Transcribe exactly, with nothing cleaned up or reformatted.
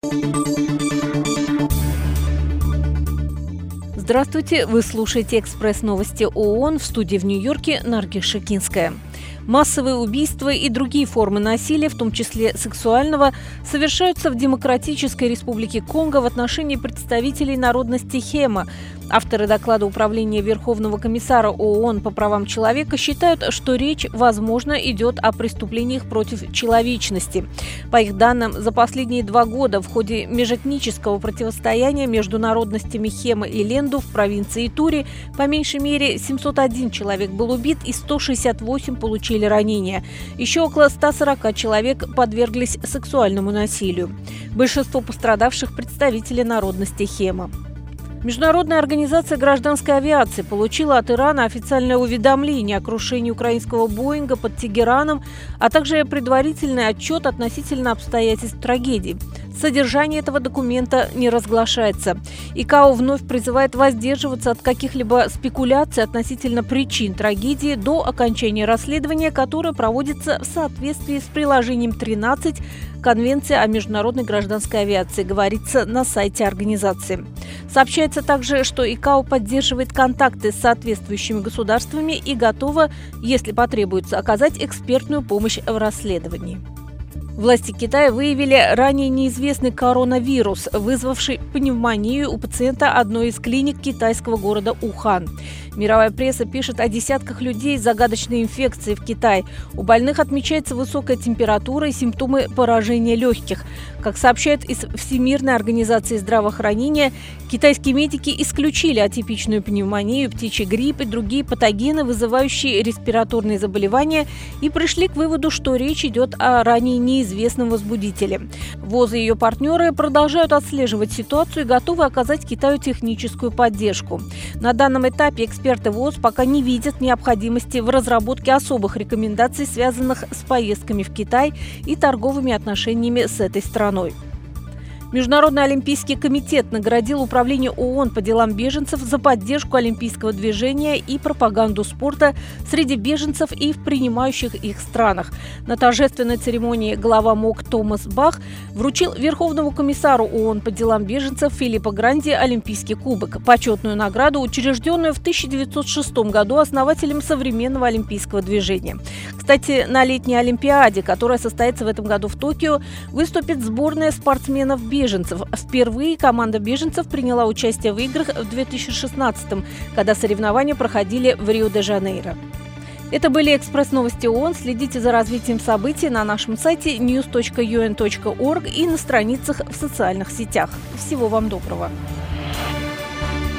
Здравствуйте, вы слушаете «Экспресс-новости ООН», в студии в Нью-Йорке Наргиз Шакинская. Массовые убийства и другие формы насилия, в том числе сексуального, совершаются в Демократической Республике Конго в отношении представителей народности Хема. Авторы доклада Управления Верховного комиссара ООН по правам человека считают, что речь, возможно, идет о преступлениях против человечности. По их данным, за последние два года в ходе межэтнического противостояния между народностями Хема и Ленду в провинции Итури по меньшей мере семьсот один человек был убит и сто шестьдесят восемь получили ранения. Еще около ста сорока человек подверглись сексуальному насилию. Большинство пострадавших – представители народности Хема. Международная организация гражданской авиации получила от Ирана официальное уведомление о крушении украинского «Боинга» под Тегераном, а также предварительный отчет относительно обстоятельств трагедии. Содержание этого документа не разглашается. ИКАО вновь призывает воздерживаться от каких-либо спекуляций относительно причин трагедии до окончания расследования, которое проводится в соответствии с приложением тринадцать Конвенции о международной гражданской авиации, говорится на сайте организации. Сообщается также, что ИКАО поддерживает контакты с соответствующими государствами и готова, если потребуется, оказать экспертную помощь в расследовании. Власти Китая выявили ранее неизвестный коронавирус, вызвавший пневмонию у пациента одной из клиник китайского города Ухан. Мировая пресса пишет о десятках людей с загадочной инфекцией в Китае. У больных отмечается высокая температура и симптомы поражения легких. Как сообщают из Всемирной организации здравоохранения, китайские медики исключили атипичную пневмонию, птичий грипп и другие патогены, вызывающие респираторные заболевания, и пришли к выводу, что речь идет о ранее неизвестном возбудителе. ВОЗ и ее партнеры продолжают отслеживать ситуацию и готовы оказать Китаю техническую поддержку. На данном этапе эксперты ВОЗ пока не видят необходимости в разработке особых рекомендаций, связанных с поездками в Китай и торговыми отношениями с этой страной. Международный олимпийский комитет наградил Управление ООН по делам беженцев за поддержку олимпийского движения и пропаганду спорта среди беженцев и в принимающих их странах. На торжественной церемонии глава МОК Томас Бах вручил Верховному комиссару ООН по делам беженцев Филиппо Гранди Олимпийский кубок, почетную награду, учрежденную в тысяча девятьсот шестом году основателем современного олимпийского движения. Кстати, на летней Олимпиаде, которая состоится в этом году в Токио, выступит сборная спортсменов-беженцев. Впервые команда беженцев приняла участие в играх в две тысячи шестнадцатом, когда соревнования проходили в Рио-де-Жанейро. Это были «Экспресс-новости ООН». Следите за развитием событий на нашем сайте ньюс точка ю эн точка орг и на страницах в социальных сетях. Всего вам доброго!